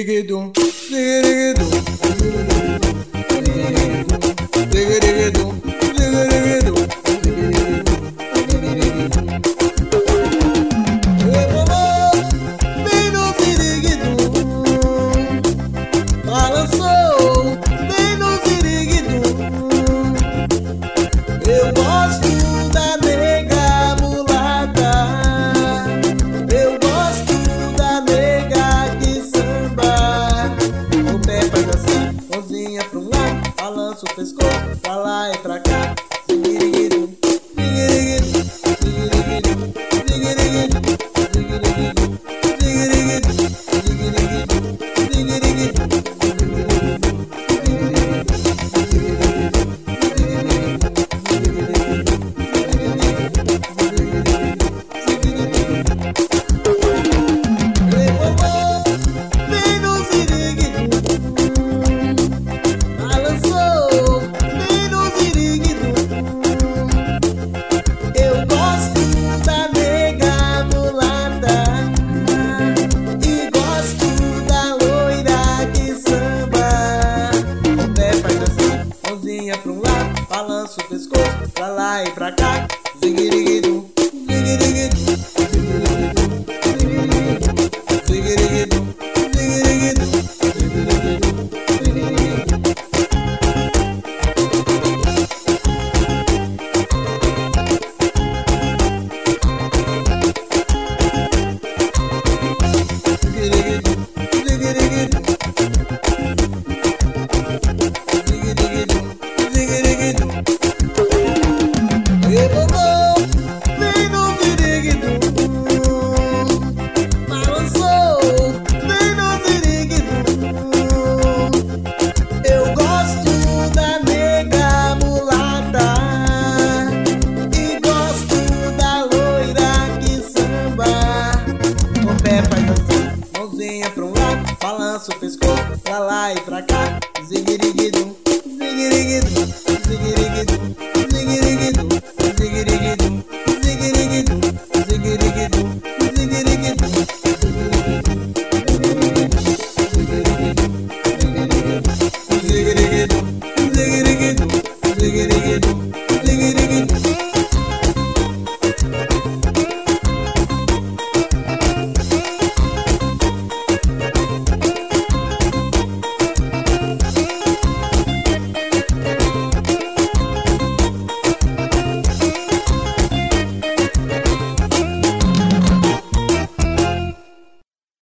Ziriguidum, ziriguidum, ziriguidum, ziriguidum, ziriguidum. Vem no ziriguidum, balançou, vem no ziriguidum. Eu gosto da nega mulata, eu gosto da nega que samba. O pé faz assim, mãozinha pro lado, balança o pescoço pra lá e pra cá. Ziriguidum, ziriguidum, ziriguidum, ziriguidum, ziriguidum, ziriguidum, ziriguidum, ziriguidum. Pra um lado, balança o pescoço, pra lá e pra cá.